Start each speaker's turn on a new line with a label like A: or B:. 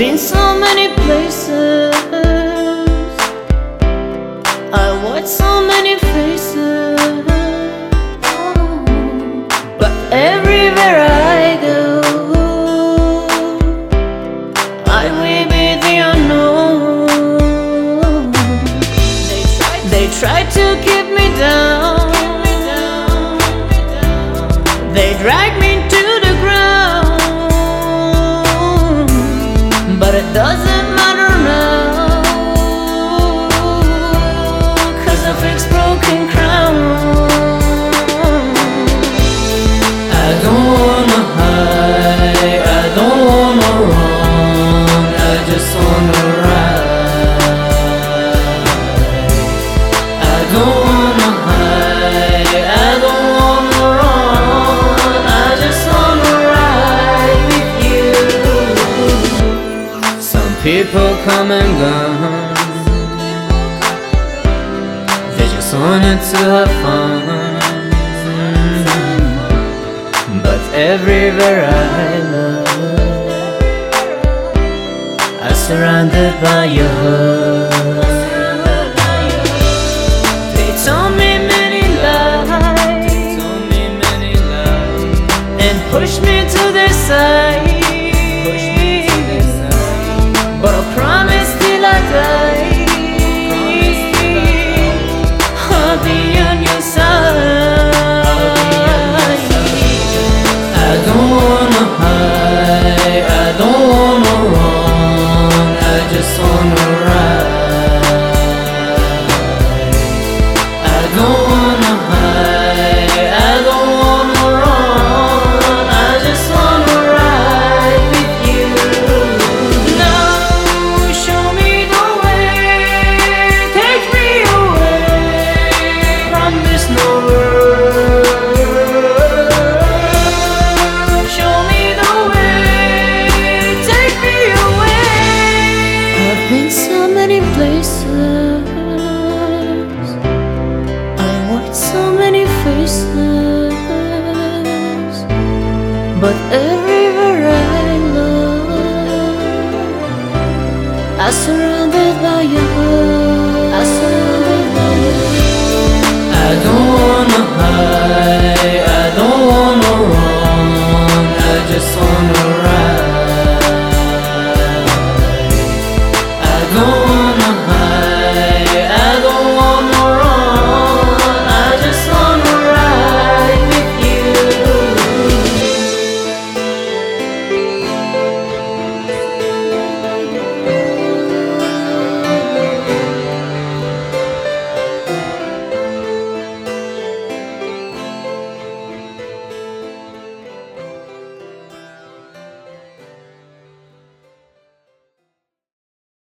A: been so many places, I watched so many faces, but everywhere I go, I will be the unknown. They try to keep me down, they drag me to the ground, but it doesn't matter now, 'cause I fixed broken crown.
B: I don't wanna hide, I don't wanna run, I just wanna ride. I don't wanna hide, I don't wanna run, I just wanna ride with you. Some people come and go, they just wanted to have fun. But everywhere I look, I'm surrounded by your love.
A: They told me many lies and pushed me to their side, but I promise till I die, I'll be on your side.
B: I don't wanna hide, I don't wanna run, I just wanna ride. I don't wanna hide, I don't wanna run, I just wanna ride with you.
A: Now show me the way, take me away from this no world. Show me the way, take me away. I've been so many places, I watched so many faces, but everywhere I look, I'm surrounded by your love. I'm surrounded by your love.
B: I don't wanna hide.